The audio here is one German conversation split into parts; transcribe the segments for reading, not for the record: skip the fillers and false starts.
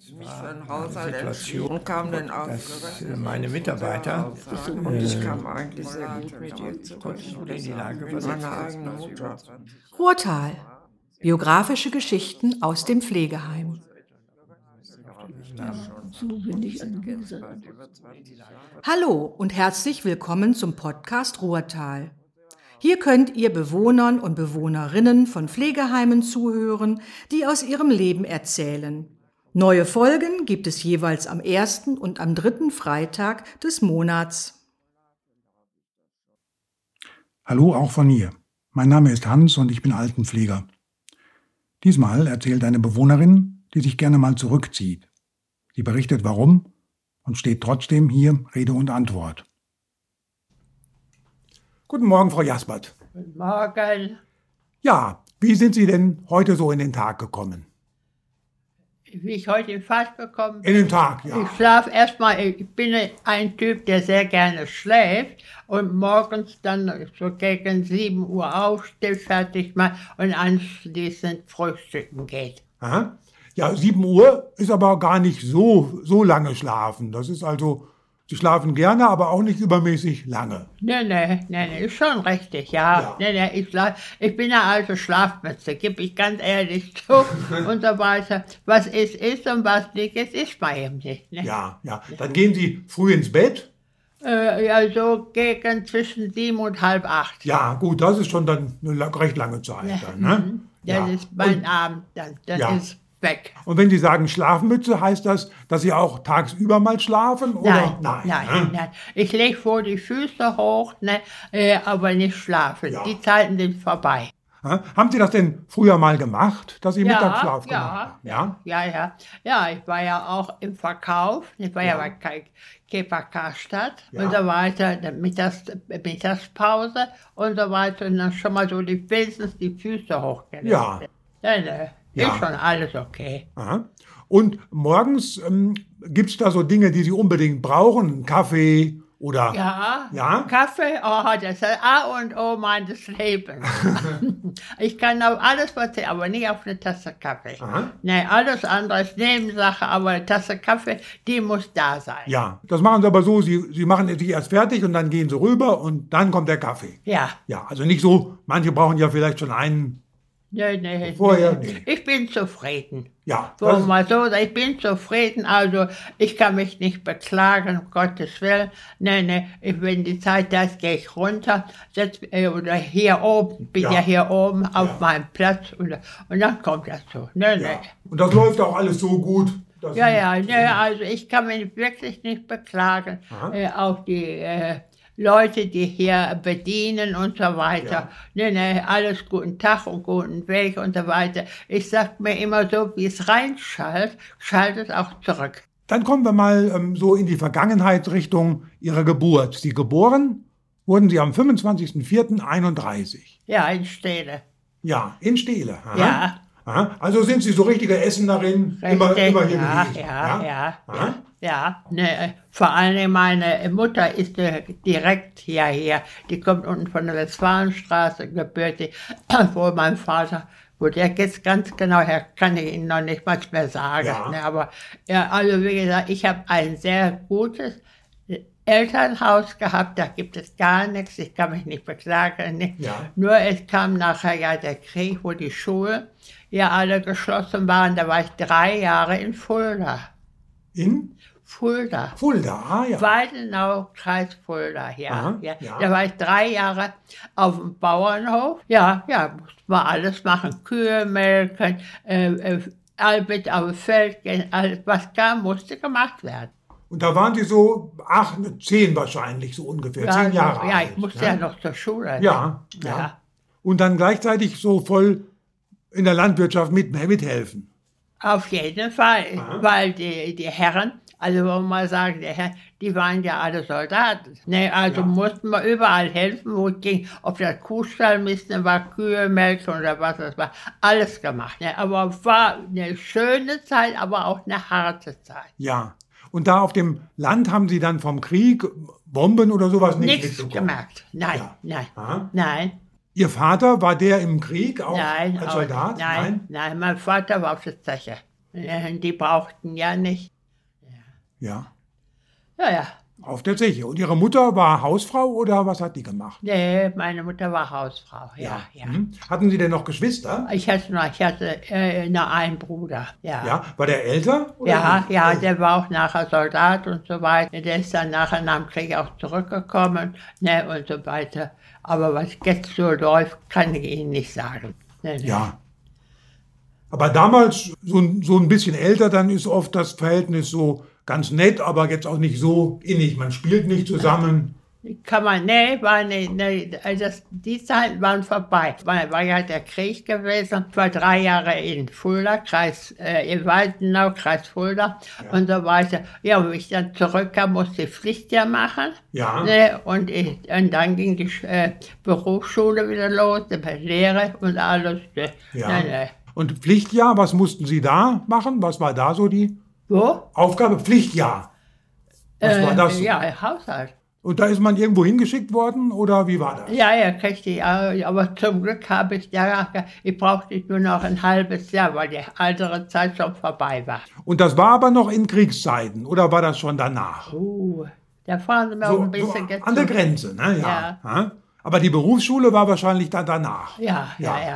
mich für einen Haushalt entschieden, kam dann auch dass meine Mitarbeiter und ich kam eigentlich sehr gut mit ihr zurecht. in die Lage Mit meiner eigenen Mutter. Ruhrtal. Biografische Geschichten aus dem Pflegeheim. So bin ich angewiesen. Hallo und herzlich willkommen zum Podcast Ruhrtal. Hier könnt ihr Bewohnern und Bewohnerinnen von Pflegeheimen zuhören, die aus ihrem Leben erzählen. Neue Folgen gibt es jeweils am 1. und am 3. Freitag des Monats. Hallo auch von mir. Mein Name ist Hans und ich bin Altenpfleger. Diesmal erzählt eine Bewohnerin, die sich gerne mal zurückzieht. Sie berichtet warum und steht trotzdem hier Rede und Antwort. Guten Morgen, Frau Jaspert. Guten Morgen. Ja, wie sind Sie denn heute so in den Tag gekommen? Wie ich heute in Fahrt gekommen bin. In den Tag, ja. Ich schlafe erstmal, ich bin ein Typ, der sehr gerne schläft und morgens dann so gegen 7 Uhr aufsteht, fertig macht und anschließend frühstücken geht. Aha. Ja, 7 Uhr ist aber gar nicht so lange schlafen. Das ist also, Sie schlafen gerne, aber auch nicht übermäßig lange. Nee, ist schon richtig, ja. Nee, ich bin eine alte Schlafmütze, gebe ich ganz ehrlich zu und so weiter. Was ist und was nicht ist bei ihm nicht. Ne? Ja. Dann gehen Sie früh ins Bett? Ja, so gegen zwischen 7 und halb 8. Ja, gut, das ist schon dann eine recht lange Zeit. Ja, Dann, ne? Das ist mein Abend dann ist weg. Und wenn Sie sagen Schlafmütze, heißt das, dass Sie auch tagsüber mal schlafen? Oder? Nein. Ich lege vor die Füße hoch, ne, aber nicht schlafen. Ja. Die Zeiten sind vorbei. Haben Sie das denn früher mal gemacht, dass Sie Mittagsschlaf gemacht haben? Ja, ich war ja auch im Verkauf. Ich war ja bei KPK-Stadt und so weiter, dann Mittagspause und so weiter. Und dann schon mal so wenigstens die Füße hochgelegt. Ja. Ist schon alles okay. Aha. Und morgens gibt es da so Dinge, die Sie unbedingt brauchen? Einen Kaffee oder... Ja? Kaffee, das ist A und O meines Lebens. Ich kann auf alles verzichten, aber nicht auf eine Tasse Kaffee. Aha. Nee, alles andere ist Nebensache, aber eine Tasse Kaffee, die muss da sein. Ja, das machen Sie aber so, Sie machen sich erst fertig und dann gehen Sie rüber und dann kommt der Kaffee. Ja. Ja, also nicht so, manche brauchen ja vielleicht schon einen... Nee. Nee. Ich bin zufrieden. Ja. Mal so, ich bin zufrieden, also ich kann mich nicht beklagen, um Gottes Willen. Nee, wenn die Zeit da ist, gehe ich runter, oder hier oben, bin ja hier oben auf meinem Platz und dann kommt das so. Nee. Und das läuft auch alles so gut? Also ich kann mich wirklich nicht beklagen. Auch die Leute, die hier bedienen und so weiter. Nee, alles guten Tag und guten Weg und so weiter. Ich sag mir immer so, wie es reinschallt, schaltet auch zurück. Dann kommen wir mal so in die Vergangenheit Richtung Ihrer Geburt. Sie geboren wurden Sie am 25.04.31. Ja, in Stele. Ja, in Stele. Aha. Ja. Aha. Also sind Sie so richtige Essenerin, immer hier gewesen? Ja. Vor allem meine Mutter ist direkt hier. Die kommt unten von der Westfalenstraße gebürtig, wo mein Vater, wo der jetzt ganz genau her, kann ich Ihnen noch nicht mal mehr sagen. Ja. Aber also wie gesagt, ich habe ein sehr gutes Elternhaus gehabt, da gibt es gar nichts, ich kann mich nicht beklagen. Nicht. Ja. Nur es kam nachher der Krieg, wo die Schulen alle geschlossen waren, da war ich 3 Jahre in Fulda. In? Fulda, ja. Weidenau, Kreis Fulda, Aha, ja. Da war ich 3 Jahre auf dem Bauernhof. Ja, musste man alles machen. Kühe melken, mit auf dem Feld gehen, alles, was kam, musste gemacht werden. Und da waren Sie so 10 wahrscheinlich, so ungefähr, 10 Jahre alt. Ja, ich musste ja noch zur Schule. Ja. Und dann gleichzeitig so voll in der Landwirtschaft mithelfen. Auf jeden Fall, weil die Herren, also wollen wir mal sagen, die waren ja alle Soldaten. Mussten wir überall helfen, wo es ging. Ob das Kuhstall misten war, Kühe melken oder was das war, alles gemacht. Aber es war eine schöne Zeit, aber auch eine harte Zeit. Ja, und da auf dem Land haben Sie dann vom Krieg, Bomben oder sowas nichts gemerkt. Nein. Ihr Vater, war der im Krieg auch Nein, als Soldat? Nein, mein Vater war auf der Zeche. Die brauchten ja nicht. Ja, Ja. auf der Zeche. Und Ihre Mutter war Hausfrau oder was hat die gemacht? Nee, meine Mutter war Hausfrau, ja. Mhm. Hatten Sie denn noch Geschwister? Ich hatte nur einen Bruder, ja. Ja, war der älter? Oder Ja, nicht? der war auch nachher Soldat und so weiter. Der ist dann nachher nach dem Krieg auch zurückgekommen, ne, und so weiter. Aber was jetzt so läuft, kann ich Ihnen nicht sagen. Ne. Ja. Aber damals, so ein bisschen älter, dann ist oft das Verhältnis so ganz nett, aber jetzt auch nicht so innig. Man spielt nicht zusammen. Also die Zeiten waren vorbei. War ja der Krieg gewesen. Ich war 3 Jahre in Fulda, in Weidenau, Kreis Fulda und so weiter. Ja, und ich dann zurückkam, musste ich Pflichtjahr machen. Ja. Ne, und dann ging die Berufsschule wieder los, die Lehre und alles. Ne. Ja. Ne. Und Pflichtjahr, was mussten Sie da machen? Was war da so die Wo? Aufgabe? Pflichtjahr. Was war das? Ja, Haushalt. Und da ist man irgendwo hingeschickt worden oder wie war das? Ja, kriegte ich, aber zum Glück habe ich ich brauchte nur noch ein halbes Jahr, weil die ältere Zeit schon vorbei war. Und das war aber noch in Kriegszeiten oder war das schon danach? Da fahren sie mir auch ein bisschen so an der Grenze, ne? Ja. Ja. Aber die Berufsschule war wahrscheinlich dann danach. Ja.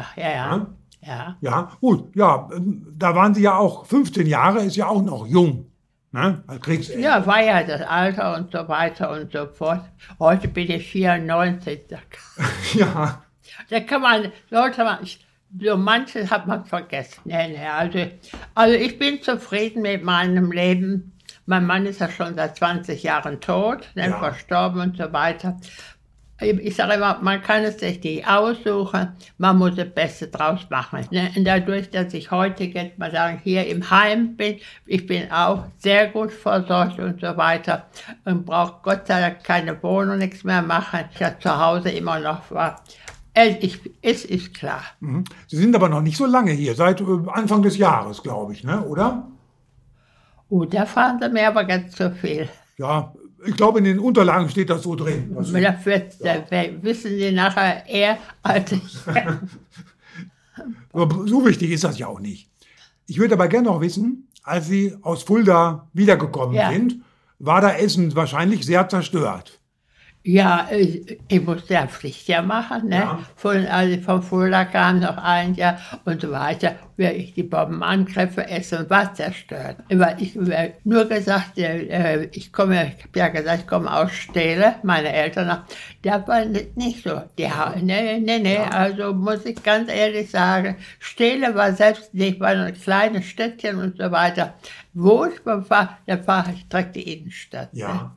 Ja, gut, ja, da waren Sie ja auch 15 Jahre, ist ja auch noch jung, ne? Als Kriegsende. Ja, war ja das Alter und so weiter und so fort. Heute bin ich 94. Ja. Da sollte man, so manches hat man vergessen. Nee, also ich bin zufrieden mit meinem Leben. Mein Mann ist ja schon seit 20 Jahren tot, verstorben und so weiter. Ich sage immer, man kann es sich nicht aussuchen, man muss das Beste draus machen. Und dadurch, dass ich heute jetzt mal sagen, hier im Heim bin, ich bin auch sehr gut versorgt und so weiter und brauche Gott sei Dank keine Wohnung, nichts mehr machen. Ich habe zu Hause immer noch was. Es ist klar. Mhm. Sie sind aber noch nicht so lange hier, seit Anfang des Jahres, glaube ich, ne? Oder? Da fahren Sie mir aber ganz zu viel. Ja, ich glaube, in den Unterlagen steht das so drin. Das wissen Sie nachher eher als ich. Aber so wichtig ist das ja auch nicht. Ich würde aber gerne noch wissen, als Sie aus Fulda wiedergekommen sind, war da Essen wahrscheinlich sehr zerstört. Ja, ich musste ja Pflichtjahr machen, ne? Ja. Von Fulda kam noch ein Jahr und so weiter. Die Bombenangriffe, Essen war zerstört. Ich habe nur gesagt, ich habe ja gesagt, ich komme aus Steele, meine Eltern, das war nicht so. Also muss ich ganz ehrlich sagen, Steele war selbst nicht, war ein kleines Städtchen und so weiter. Wo ich war, da war ich direkt die Innenstadt. Ja. Ne?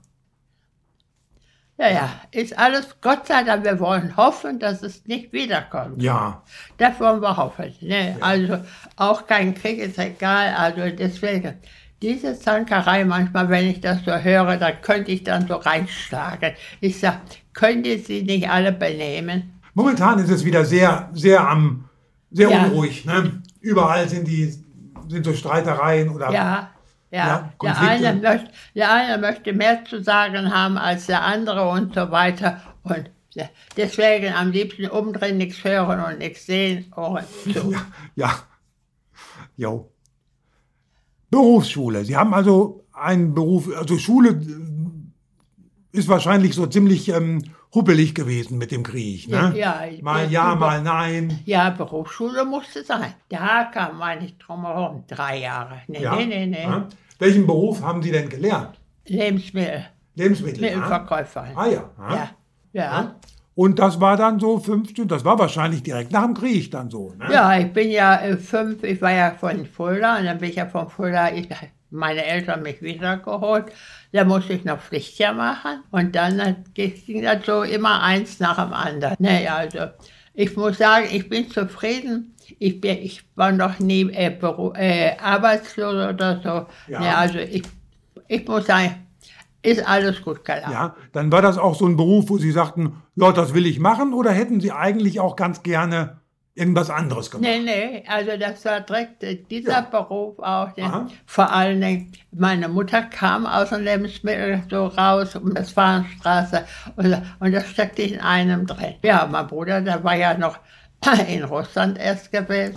Ja, ist alles, Gott sei Dank, wir wollen hoffen, dass es nicht wiederkommt. Ja. Das wollen wir hoffen. Ne? Ja. Also auch kein Krieg ist egal, also deswegen, diese Zankerei manchmal, wenn ich das so höre, da könnte ich dann so reinschlagen. Ich sage, könnt ihr sie nicht alle benehmen? Momentan ist es wieder sehr unruhig. Ne? Überall sind so Streitereien oder... Ja, der eine möchte mehr zu sagen haben als der andere und so weiter. Und deswegen am liebsten umdrehen, nichts hören und nichts sehen. Ohren zu. Ja. Jo. Berufsschule. Sie haben also einen Beruf, also Schule ist wahrscheinlich so ziemlich huppelig gewesen mit dem Krieg. Ne? Mal nein. Ja, Berufsschule musste sein. Da kam man nicht drum herum. 3 Jahre. Nee. Ja. Welchen Beruf haben Sie denn gelernt? Lebensmittelverkäufer. Ja. Und das war dann so 15, das war wahrscheinlich direkt nach dem Krieg dann so, ne? Ja, ich bin ja 5, ich war ja von Fulda und dann bin ich ja von Fulda, meine Eltern mich wiedergeholt. Da musste ich noch Pflichtjahr machen und dann ging das so immer eins nach dem anderen. Also ich muss sagen, ich bin zufrieden. Ich war noch nie arbeitslos oder so. Ja. Also ich muss sagen, ist alles gut gelaufen. Ja, dann war das auch so ein Beruf, wo Sie sagten, ja, das will ich machen, oder hätten Sie eigentlich auch ganz gerne irgendwas anderes gemacht? Nee, also das war direkt dieser Beruf auch. Vor allen Dingen, meine Mutter kam aus dem Lebensmittel so raus, um das Fahnenstraße, und das steckte in einem drin. Ja, mein Bruder, der war ja noch in Russland erst gewesen,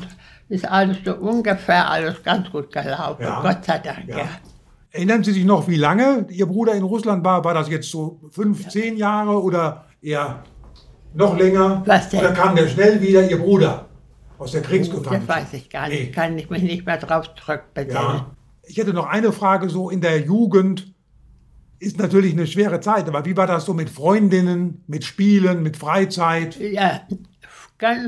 ist alles so ungefähr alles ganz gut gelaufen. Ja. Gott sei Dank, ja. Erinnern Sie sich noch, wie lange Ihr Bruder in Russland war? War das jetzt so 5, 10 Jahre oder eher noch länger? Was denn? Oder kam der schnell wieder, Ihr Bruder, aus der Kriegsgefangenschaft? Das weiß ich gar nicht. Nee. Kann ich mich nicht mehr drauf zurückbesinnen. Ja. Ich hätte noch eine Frage, so in der Jugend ist natürlich eine schwere Zeit, aber wie war das so mit Freundinnen, mit Spielen, mit Freizeit? Ja, ganz,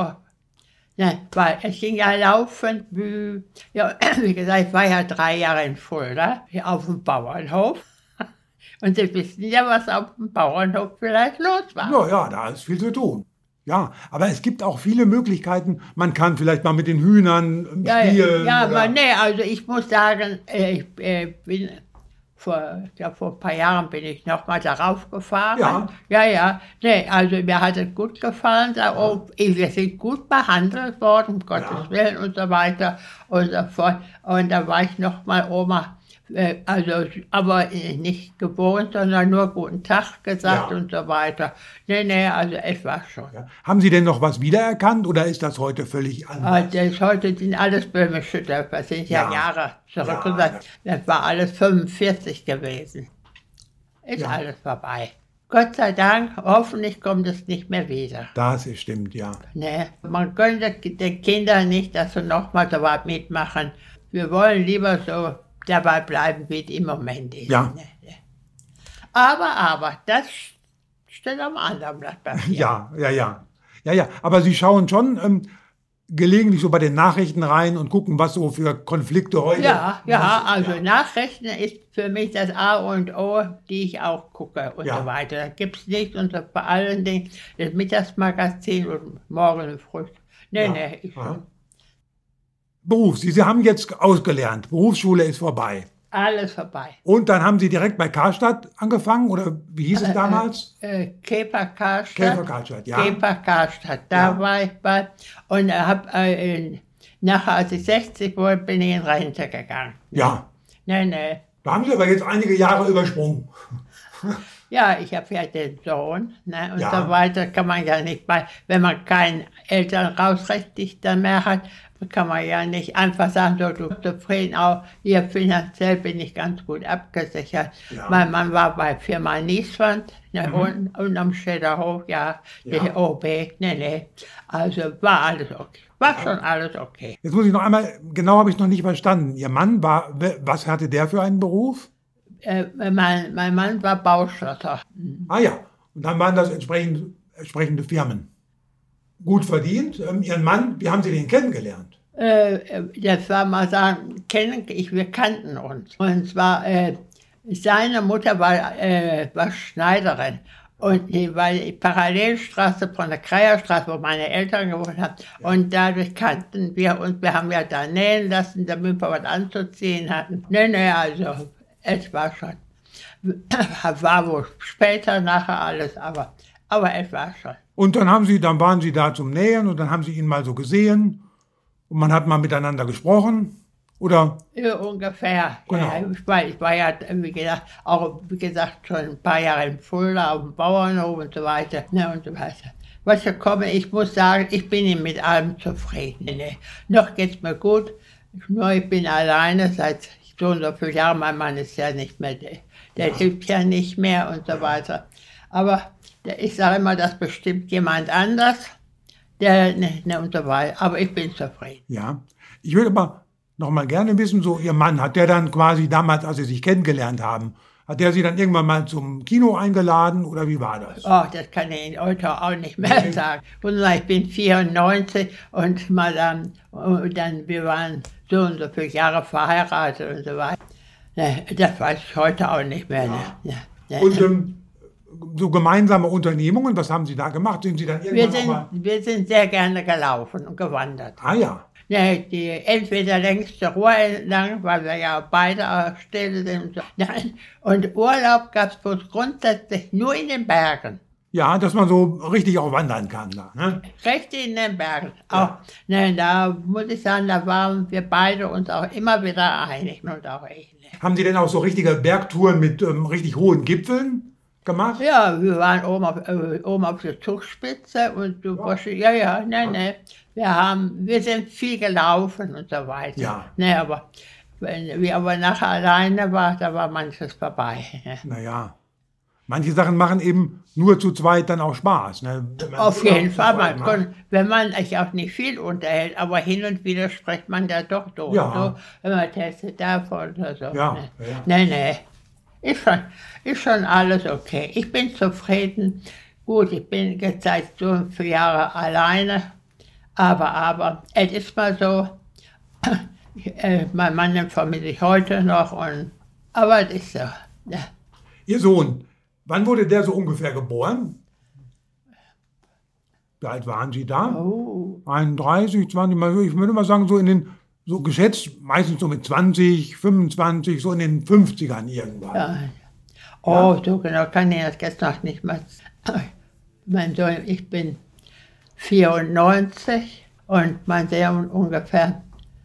nein, weil es ging ja laufend, ja, wie gesagt, ich war ja 3 Jahre in Fulda, hier auf dem Bauernhof. Und Sie wissen ja, was auf dem Bauernhof vielleicht los war. Ja, da ist viel zu tun. Ja, aber es gibt auch viele Möglichkeiten. Man kann vielleicht mal mit den Hühnern spielen. Ja, oder- aber nee, also ich muss sagen, ich bin vor ein paar Jahren bin ich nochmal darauf gefahren. Ja, nee, also mir hat es gut gefallen. Wir sind gut behandelt worden, um Gottes Willen und so weiter und so fort. Und da war ich nochmal Oma. Also, aber nicht gewohnt, sondern nur guten Tag gesagt und so weiter. Nee, also es war schon. Ja. Haben Sie denn noch was wiedererkannt oder ist das heute völlig anders? Heute sind alles böhmische Dörfer, sind ja Jahre zurück. Das war alles 45 gewesen. Ist alles vorbei. Gott sei Dank, hoffentlich kommt es nicht mehr wieder. Das ist stimmt, ja. Nee, man gönnt den Kindern nicht, dass sie nochmal so was mitmachen. Wir wollen lieber so dabei bleiben, wie es im Moment ist. Ja. Aber, das steht am anderen Blatt Papier. Ja. Aber Sie schauen schon gelegentlich so bei den Nachrichten rein und gucken, was so für Konflikte heute... Also Nachrichten ist für mich das A und O, die ich auch gucke und so weiter. Da gibt es nichts und vor allen Dingen das Mittagsmagazin und morgen früh. Nee. Beruf, Sie haben jetzt ausgelernt, Berufsschule ist vorbei. Alles vorbei. Und dann haben Sie direkt bei Karstadt angefangen, oder wie hieß es damals? Kepa Karstadt. Ja. Da war ich bei. Und nachher, als ich 60 wurde, bin ich in Rente gegangen. Ja. Nee. Da haben Sie aber jetzt einige Jahre übersprungen. Ja, ich habe ja den Sohn, und so weiter kann man ja nicht, wenn man keinen Elternrausrechtlichter mehr hat, kann man ja nicht einfach sagen, so, du bist zufrieden, auch hier finanziell bin ich ganz gut abgesichert. Ja. Mein Mann war bei Firma Nieswand, unten am Städterhof, der OB, also war alles okay. War schon alles okay. Jetzt muss ich noch einmal, genau habe ich noch nicht verstanden. Ihr Mann war, was hatte der für einen Beruf? Mein Mann war Bauschlosser. Ah ja, und dann waren das entsprechende Firmen. Gut verdient. Ihren Mann, wie haben Sie den kennengelernt? Das war mal sagen, wir kannten uns. Und zwar, seine Mutter war Schneiderin. Und die war die Parallelstraße von der Kreierstraße, wo meine Eltern gewohnt haben. Und dadurch kannten wir uns. Wir haben ja da nähen lassen, damit wir was anzuziehen hatten. Also es war schon. War wohl später, nachher alles, aber es war schon. Und dann waren Sie da zum Nähen und dann haben Sie ihn mal so gesehen und man hat mal miteinander gesprochen, oder? Ja, ungefähr. Genau. Ja, ich war ja, wie gesagt, schon ein paar Jahre in Fulda auf dem Bauernhof und so weiter. Was ich komme, ich muss sagen, ich bin mit allem zufrieden. Noch geht's mir gut, nur ich bin alleine seit so und so vielen Jahren. Mein Mann ist ja nicht mehr, der hilft ja nicht mehr und so weiter. Aber ich sage immer, das bestimmt jemand anders, und so weiter. Aber ich bin zufrieden. Ja, ich würde aber noch mal gerne wissen, so Ihr Mann, hat der dann quasi damals, als Sie sich kennengelernt haben, hat der Sie dann irgendwann mal zum Kino eingeladen oder wie war das? Oh, das kann ich Ihnen heute auch nicht mehr sagen. Und ich bin 94 und wir waren so und so viele Jahre verheiratet und so weiter. Das weiß ich heute auch nicht mehr. Und so gemeinsame Unternehmungen, was haben Sie da gemacht? Sind Sie dann irgendwann wir sind sehr gerne gelaufen und gewandert. Ah ja. Entweder längste Ruhr entlang, weil wir ja beide Städte sind. Und Urlaub gab es bloß grundsätzlich nur in den Bergen. Ja, dass man so richtig auch wandern kann. Da, ne? Richtig in den Bergen. Auch, da muss ich sagen, da waren wir beide uns auch immer wieder einig und auch ich. Haben Sie denn auch so richtige Bergtouren mit richtig hohen Gipfeln gemacht? Ja, wir waren oben auf der Zugspitze und du nee. Wir sind viel gelaufen und so weiter. Ja. Nee, aber wenn wir aber nachher alleine waren, da war manches vorbei. Naja, manche Sachen machen eben nur zu zweit dann auch Spaß. Ne? Auf jeden Fall, wenn man sich auch nicht viel unterhält, aber hin und wieder spricht man da doch durch. Ja. So, wenn man testet davon oder so. Ja, Ne. ja. Nee. Ist schon alles okay. Ich bin zufrieden. Gut, ich bin jetzt seit so 4 Jahren alleine. Aber es ist mal so, mein Mann vermisse ich heute noch. Aber es ist so. Ja. Ihr Sohn, wann wurde der so ungefähr geboren? Wie alt waren Sie da? 31, 20, ich würde mal sagen, so geschätzt, meistens so mit 20, 25, so in den 50ern irgendwann. Ja. Oh, so genau kann ich das jetzt noch nicht mal. Mein Sohn, ich bin 94 und mein Sohn ungefähr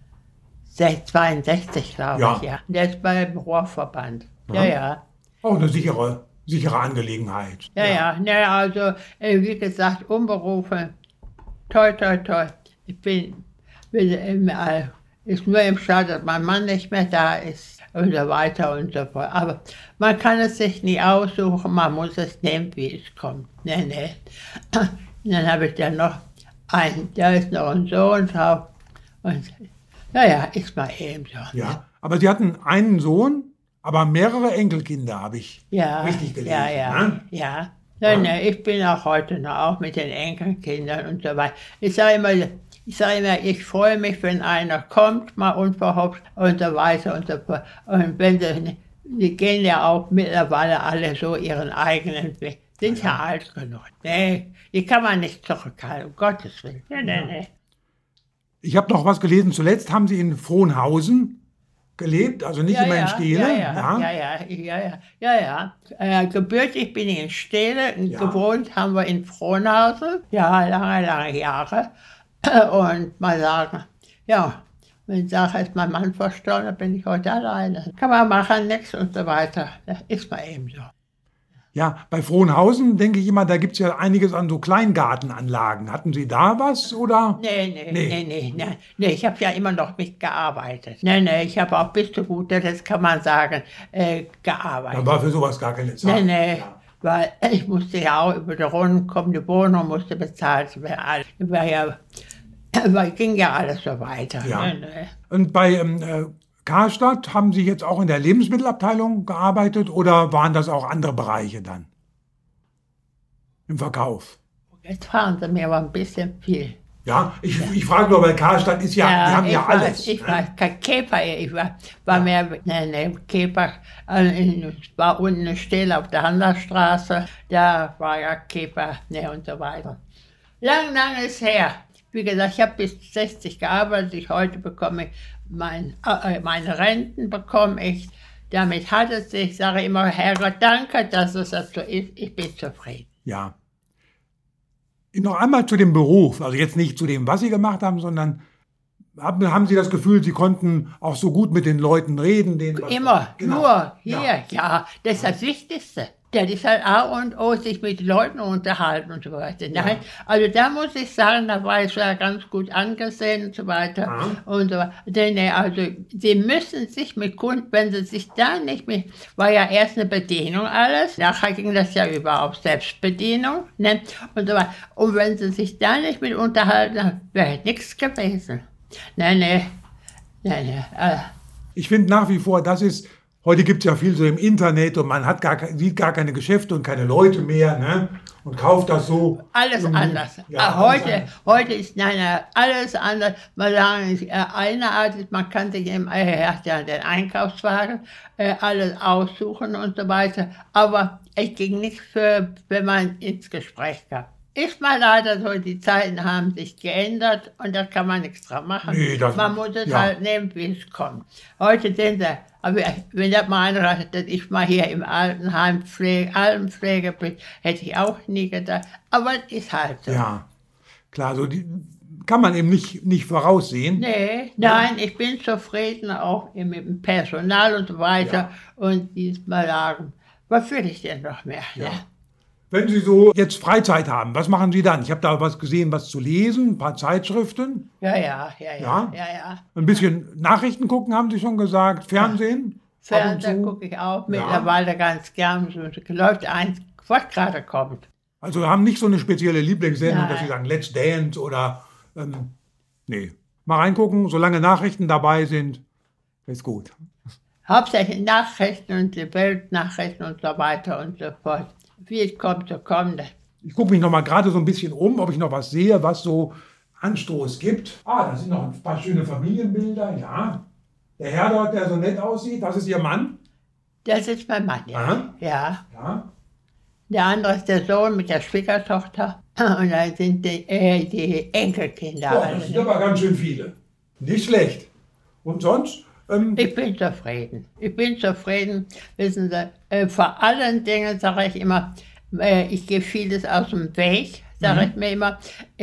62, glaube ich. Ja. Der ist beim Rohrverband. Ja. Auch eine sichere Angelegenheit. Ja, also wie gesagt, unberufen, toi. Ich bin ist nur im Start, dass mein Mann nicht mehr da ist und so weiter und so fort. Aber man kann es sich nie aussuchen, man muss es nehmen, wie es kommt. Nee. Und dann habe ich dann noch da ist noch ein Sohn drauf. Und ist mal eben so. Ja, aber Sie hatten einen Sohn, aber mehrere Enkelkinder, habe ich richtig gelesen. Ja. Nee, ich bin auch heute noch auch mit den Enkelkindern und so weiter. Ich sage immer, ich freue mich, wenn einer kommt, mal unverhofft und so weiter und so fort. Und wenn die gehen ja auch mittlerweile alle so ihren eigenen Weg. Sind ja alt genug. Nee, die kann man nicht zurückhalten, um Gottes Willen. Nee. Ich habe noch was gelesen, zuletzt haben Sie in Frohnhausen gelebt, also nicht immer in Steele. Ja. Gebürtig bin ich in Steele, gewohnt haben wir in Frohnhausen, lange Jahre. Und mal sagen, wenn ich sage, ist mein Mann verstorben, dann bin ich heute alleine. Kann man machen, nichts und so weiter. Das ist mal eben so. Ja, bei Frohnhausen denke ich immer, da gibt es ja einiges an so Kleingartenanlagen. Hatten Sie da was, oder? Nee, ich habe ja immer noch mitgearbeitet. Nee, ich habe auch bis zu gut, das kann man sagen, gearbeitet. Da war für sowas gar keine Zeit. Nee. Ja. Weil ich musste ja auch über die Runden kommen, die Wohnung musste bezahlt werden. Weil ging ja alles so weiter. Ja. Und bei Karstadt haben Sie jetzt auch in der Lebensmittelabteilung gearbeitet oder waren das auch andere Bereiche dann? Im Verkauf? Jetzt fragen Sie mir aber ein bisschen viel. Ja, ich frage nur, weil Karstadt ist die haben ja alles. Ich war kein Käfer, ich war mehr, Käfer, war unten eine Stelle auf der Handelsstraße, da war ja Käfer, und so weiter. Lang ist her. Wie gesagt, ich habe bis 60 gearbeitet, heute bekomme ich meine Renten bekomme ich. Damit hat es sich, ich sage immer, Herrgott, danke, dass es das so ist, ich bin zufrieden. Ja. Noch einmal zu dem Beruf, also jetzt nicht zu dem, was Sie gemacht haben, sondern haben Sie das Gefühl, Sie konnten auch so gut mit den Leuten reden? Immer, nur hier, das ist das Wichtigste. Das ist halt A und O, sich mit Leuten unterhalten und so weiter. Nein, also da muss ich sagen, da war ich ja ganz gut angesehen und so weiter. Und so weiter. Also Sie müssen sich mit Kunden, wenn Sie sich da nicht mit, war ja erst eine Bedienung alles, nachher ging das ja über auf Selbstbedienung, und so weiter. Und wenn Sie sich da nicht mit unterhalten, wäre nichts gewesen. Nein. Ich finde nach wie vor, heute gibt es ja viel so im Internet und man sieht gar keine Geschäfte und keine Leute mehr, ne? Und kauft das so. Alles anders. Ja, heute ist alles anders. Man sagt, eine Art ist, man kann sich den Einkaufswagen alles aussuchen und so weiter. Aber es ging nicht wenn man ins Gespräch kam. Ist mal leider so, die Zeiten haben sich geändert und da kann man nichts dran machen. Nee, man muss es halt nehmen, wie es kommt. Heute sind sie, aber wenn das mal einer, dass ich mal hier im Altenheim Altenpflege bin, hätte ich auch nie gedacht. Aber es ist halt so. Ja, klar, so kann man eben nicht voraussehen. Nein, ich bin zufrieden auch mit dem Personal und so weiter. Und diesmal sagen, Was will ich denn noch mehr? Ja. Ja. Wenn Sie so jetzt Freizeit haben, was machen Sie dann? Ich habe da was gesehen, was zu lesen, ein paar Zeitschriften, Ja. Ja? ein bisschen Nachrichten gucken, haben Sie schon gesagt, Fernsehen. Fernseher gucke ich auch mittlerweile ganz gern. So läuft eins, was gerade kommt. Also haben nicht so eine spezielle Lieblingssendung, Nein. dass Sie sagen Let's Dance oder nee. Mal reingucken, solange Nachrichten dabei sind, ist gut. Hauptsächlich Nachrichten und die Weltnachrichten und so weiter und so fort. Wie es kommt, so kommt es. Ich gucke mich noch mal gerade so ein bisschen um, ob ich noch was sehe, was so Anstoß gibt. Da sind noch ein paar schöne Familienbilder, ja. Der Herr dort, der so nett aussieht, das ist Ihr Mann? Das ist mein Mann, ja. Aha. Ja. Ja. Der andere ist der Sohn mit der Schwiegertochter. Und dann sind die Enkelkinder. Oh, alle. das sind aber ganz schön viele. Nicht schlecht. Und sonst? Ich bin zufrieden. Ich bin zufrieden. Wissen Sie, vor allen Dingen sage ich immer, ich gehe vieles aus dem Weg, sage ich mir immer.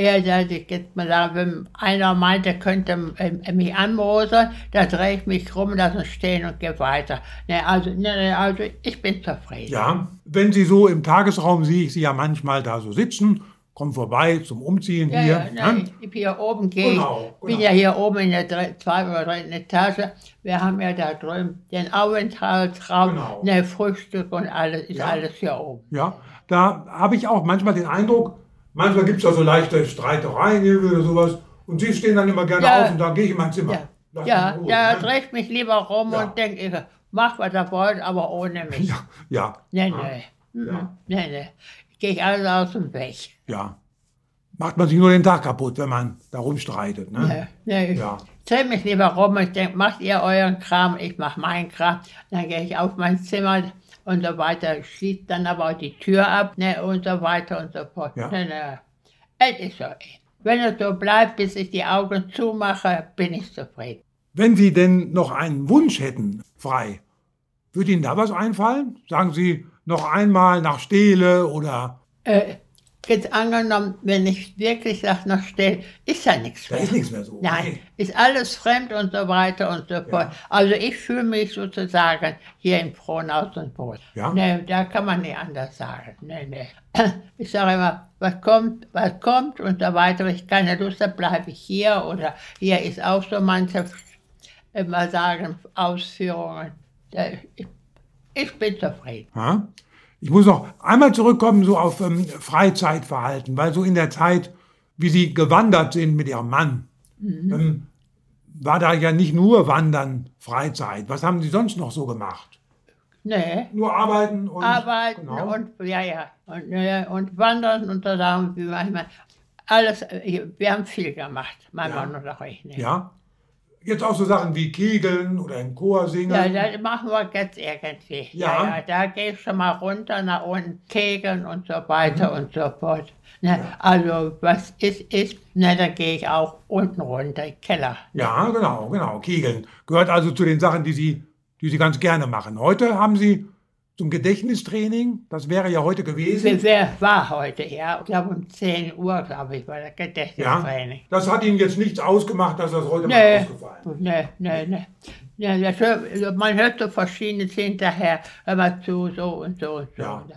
Wenn einer meint, er könnte mich anmosern, da drehe ich mich rum, lasse ihn stehen und gehe weiter. Also ich bin zufrieden. Ja, wenn Sie so im Tagesraum sehe ich Sie ja manchmal da so sitzen, kommen vorbei zum Umziehen hier. Ich hier oben gehe. Genau, Ich bin ja hier oben in der 2. oder 3. Etage. Wir haben ja da drüben den Aufenthaltsraum, Genau. Frühstück und alles, ist alles hier oben. Ja, da habe ich auch manchmal den Eindruck, manchmal gibt es da so leichte Streitereien oder sowas und Sie stehen dann immer gerne auf und dann gehe ich in mein Zimmer. Lass mich in Ruhe, Da ne? drehe ich mich lieber rum und denke, mach was ihr wollt, aber ohne mich. Ja, Nee. Ja. Nee. Gehe ich alles aus dem Weg. ja. Macht man sich nur den Tag kaputt, wenn man da rumstreitet. Ne? Nee. Ja. Ich drehe mich lieber rum und denke, macht ihr euren Kram, ich mache meinen Kram. Dann gehe ich auf mein Zimmer und so weiter, schließe dann aber auch die Tür ab, ne, und so weiter und so fort. Ja. Es ist so. Wenn es so bleibt, bis ich die Augen zumache, bin ich zufrieden. Wenn Sie denn noch einen Wunsch hätten, frei, würde Ihnen da was einfallen? Sagen Sie noch einmal nach Stele oder... Jetzt angenommen, wenn ich wirklich sage, noch still, ist ja nichts Da mehr. ist nichts mehr so. Nein, Nee. ist alles fremd und so weiter und so fort. Also ich fühle mich sozusagen hier in Frohnhaus und wohl. Ja. Nee, da kann man nicht anders sagen. Nee. Ich sage immer, was kommt und so weiter. Wenn ich keine Lust habe, bleibe ich hier. Oder hier ist auch so manche, mal sagen, Ausführungen. Ich bin zufrieden. Ja? Ich muss noch einmal zurückkommen so auf Freizeitverhalten, weil so in der Zeit, wie Sie gewandert sind mit Ihrem Mann, war da ja nicht nur Wandern Freizeit. Was haben Sie sonst noch so gemacht? Nee. Nur arbeiten und... Arbeiten genau. und wandern und da sagen wir manchmal alles, wir haben viel gemacht, mein Mann und auch ich. Ne? Ja. Jetzt auch so Sachen wie Kegeln oder im Chor singen. Ja, das machen wir jetzt irgendwie. Ja. Da gehe ich schon mal runter nach unten, kegeln und so weiter und so fort. Ne? Also was ist, ne, da gehe ich auch unten runter, im Keller. Ja, genau. Kegeln. Gehört also zu den Sachen, die Sie ganz gerne machen. Heute haben Sie zum Gedächtnistraining, das wäre ja heute gewesen. Wer war heute? Ja, ich glaube um 10 Uhr, glaube ich, war das Gedächtnistraining. Das hat Ihnen jetzt nichts ausgemacht, dass das heute mal ausgefallen ist. Nee. Ja, man hört so Verschiedenes hinterher, hör mal zu, so und so und so. Ja.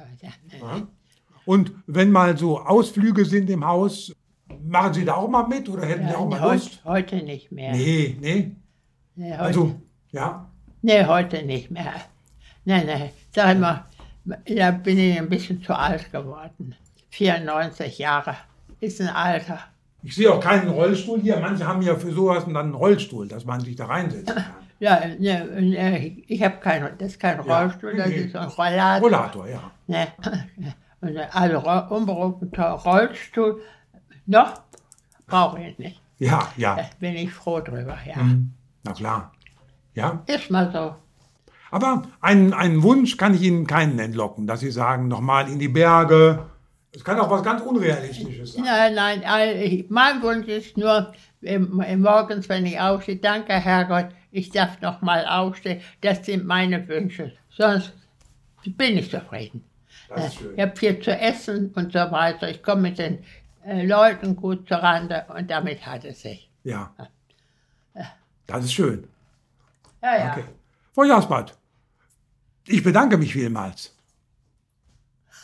Und wenn mal so Ausflüge sind im Haus, machen Sie da auch mal mit oder hätten Sie auch mal Lust? Heute nicht mehr. Nee. Nee, Also, ja. Nee, heute nicht mehr. Nee. Sag mal, da bin ich ein bisschen zu alt geworden. 94 Jahre ist ein Alter. Ich sehe auch keinen Rollstuhl hier. Manche haben ja für sowas dann einen Rollstuhl, dass man sich da reinsetzen kann. Ja, ich habe das ist kein Rollstuhl, das ist ein Rollator. Rollator, ja. Ne? Also unberufener Rollstuhl, noch brauche ich nicht. Ja. Da bin ich froh drüber, ja. Na klar. Ja. Ist mal so. Aber einen Wunsch kann ich Ihnen keinen entlocken, dass Sie sagen, nochmal in die Berge. Es kann auch was ganz Unrealistisches sein. Nein, mein Wunsch ist nur, morgens, wenn ich aufstehe, danke Herrgott, ich darf noch mal aufstehen. Das sind meine Wünsche. Sonst bin ich zufrieden. Das ist schön. Ich habe viel zu essen und so weiter. Ich komme mit den Leuten gut zurande und damit hat es sich. Ja. Das ist schön. Ja. Okay. Frau Jaspert, ich bedanke mich vielmals.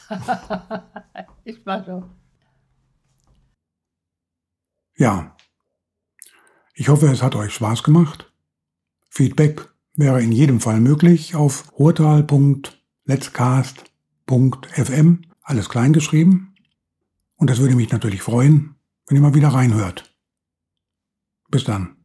Ist mal so. Ja, ich hoffe, es hat euch Spaß gemacht. Feedback wäre in jedem Fall möglich auf ruhrtal.letscast.fm, alles klein geschrieben. Und das würde mich natürlich freuen, wenn ihr mal wieder reinhört. Bis dann.